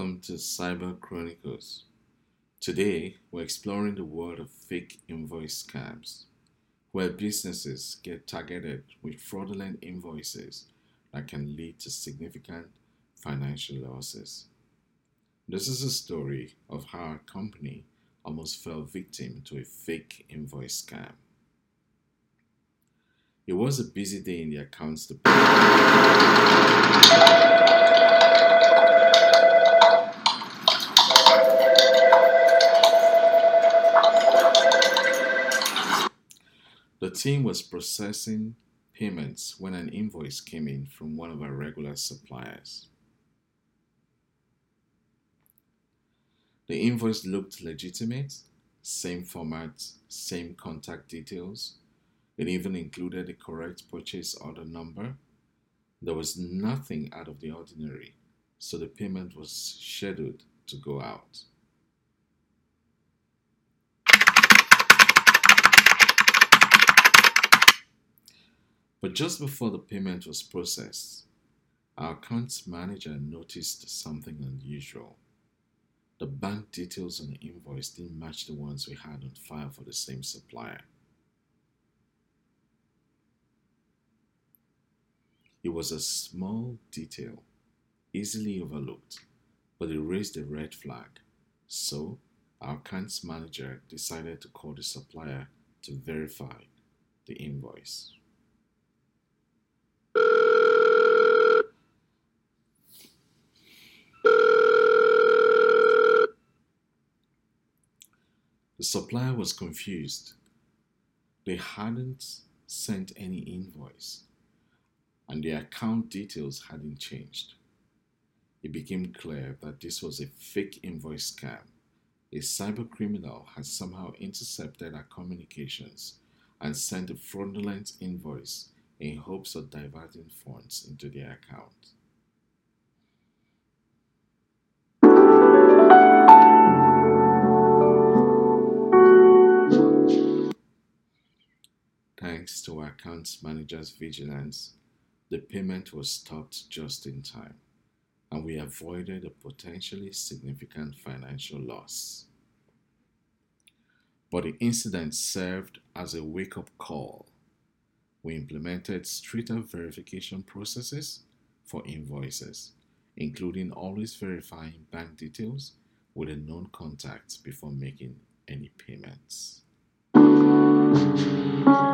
Welcome to Cyber Chronicles. Today, we're exploring the world of fake invoice scams, where businesses get targeted with fraudulent invoices that can lead to significant financial losses. This is a story of how a company almost fell victim to a fake invoice scam. It was a busy day in the accounts department. The team was processing payments when an invoice came in from one of our regular suppliers. The invoice looked legitimate, same format, same contact details. It even included the correct purchase order number. There was nothing out of the ordinary, so the payment was scheduled to go out. But just before the payment was processed, our accounts manager noticed something unusual. The bank details on the invoice didn't match the ones we had on file for the same supplier. It was a small detail, easily overlooked, but it raised a red flag. So, our accounts manager decided to call the supplier to verify the invoice. The supplier was confused. They hadn't sent any invoice, and their account details hadn't changed. It became clear that this was a fake invoice scam. A cyber criminal had somehow intercepted our communications and sent a fraudulent invoice in hopes of diverting funds into their account. Thanks to our accounts manager's vigilance, the payment was stopped just in time, and we avoided a potentially significant financial loss. But the incident served as a wake-up call. We implemented stricter verification processes for invoices, including always verifying bank details with a known contact before making any payments.